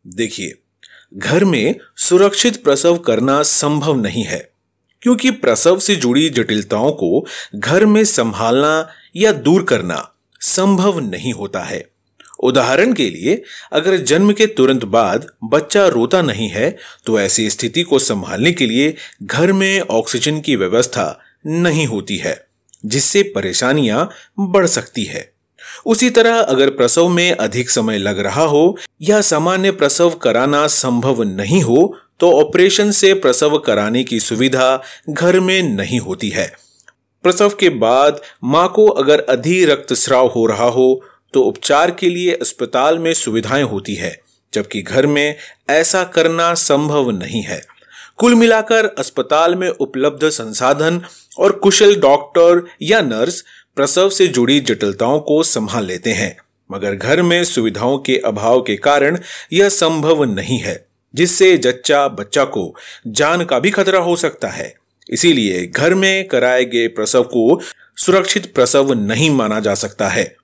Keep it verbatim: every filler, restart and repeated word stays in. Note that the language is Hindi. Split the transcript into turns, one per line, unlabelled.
देखिए, घर में सुरक्षित प्रसव करना संभव नहीं है, क्योंकि प्रसव से जुड़ी जटिलताओं को घर में संभालना या दूर करना संभव नहीं होता है। उदाहरण के लिए, अगर जन्म के तुरंत बाद बच्चा रोता नहीं है, तो ऐसी स्थिति को संभालने के लिए घर में ऑक्सीजन की व्यवस्था नहीं होती है, जिससे परेशानियां बढ़ सकती है। उसी तरह अगर प्रसव में अधिक समय लग रहा हो या सामान्य प्रसव कराना संभव नहीं हो, तो ऑपरेशन से प्रसव कराने की सुविधा घर में नहीं होती है। प्रसव के बाद मां को अगर अधिक रक्तस्राव हो रहा हो, तो उपचार के लिए अस्पताल में सुविधाएं होती है, जबकि घर में ऐसा करना संभव नहीं है। कुल मिलाकर अस्पताल में उपलब्ध संसाधन और कुशल डॉक्टर या नर्स प्रसव से जुड़ी जटिलताओं को संभाल लेते हैं, मगर घर में सुविधाओं के अभाव के कारण यह संभव नहीं है, जिससे जच्चा बच्चा को जान का भी खतरा हो सकता है। इसीलिए घर में कराए गए प्रसव को सुरक्षित प्रसव नहीं माना जा सकता है।